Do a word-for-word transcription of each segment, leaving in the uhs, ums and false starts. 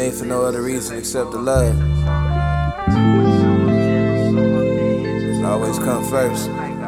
ain't for no other reason except the love. It's always come first.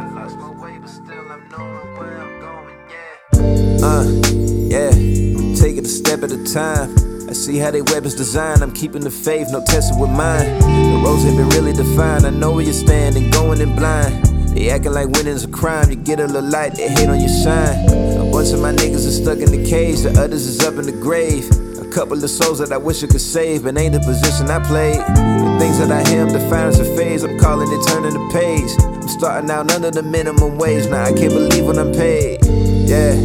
Uh, yeah, take it a step at a time. I see how they weapons designed. I'm keeping the faith, no testing with mine. The roads ain't been really defined. I know where you stand and going in blind. They acting like winning's a crime. You get a little light, they hate on your shine. A bunch of my niggas are stuck in the cage, the others is up in the grave. A couple of souls that I wish I could save, but ain't the position I played. The things that I hear, I'm defining as a phase. I'm calling it turning the page. I'm starting out under the minimum wage. Now I can't believe when I'm paid. Yeah,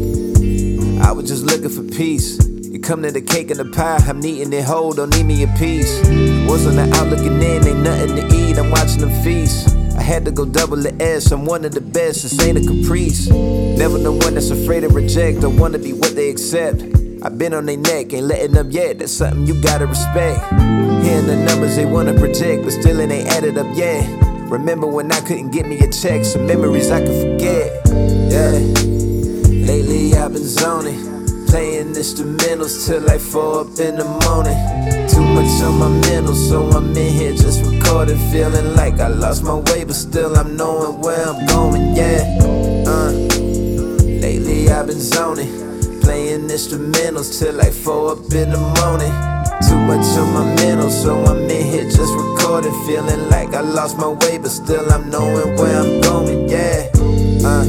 I was just looking for peace. You come to the cake and the pie, I'm needing it whole, don't need me a piece. Was on the out looking in, ain't nothing to eat, I'm watching them feast. I had to go double the S, I'm one of the best, this ain't a caprice. Never the one that's afraid to reject, or wanna be what they accept. I've been on their neck, ain't letting them yet, that's something you gotta respect. Hearing the numbers they wanna project, but still it ain't added up yet. Remember when I couldn't get me a check, some memories I could forget. Yeah, lately I've been zoning, playing instrumentals till like four up in the morning. Too much on my mental, so I'm in here just recording. Feeling like I lost my way, but still I'm knowing where I'm going, yeah. Uh, lately I've been zoning, playing instrumentals till like four up in the morning. Too much on my mental, so I'm in here just recording. Feeling like I lost my way, but still I'm knowing where I'm going, yeah. Uh,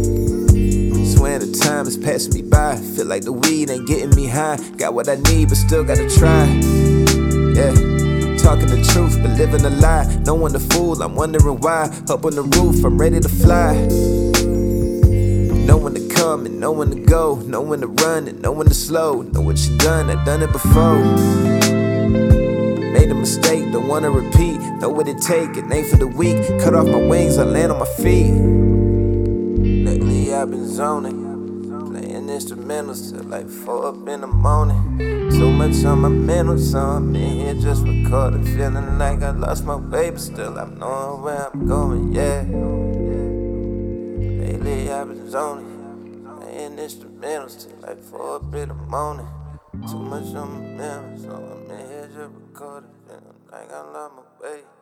Swear the time is passing me by. Feel like the weed ain't getting me high. Got what I need, but still gotta try. Yeah, talking the truth, but living a lie. No one to fool, I'm wondering why. Up on the roof, I'm ready to fly. Know when to come and know when to go. Know when to run and know when to slow. Know what you done, I done it before. Made a mistake, don't wanna repeat. Know what it take, it ain't for the weak. Cut off my wings, I land on my feet. Lately I've been zoning, playing instrumentals till like four up in the morning. Too much on my mental, so I'm in here just recording. Feeling like I lost my way, but still I'm knowing where I'm going, yeah. Lately I've been zoning, playing instrumentals till like four up in the morning. Too much on my mental, so I'm in here just recording. Feeling like I lost my way.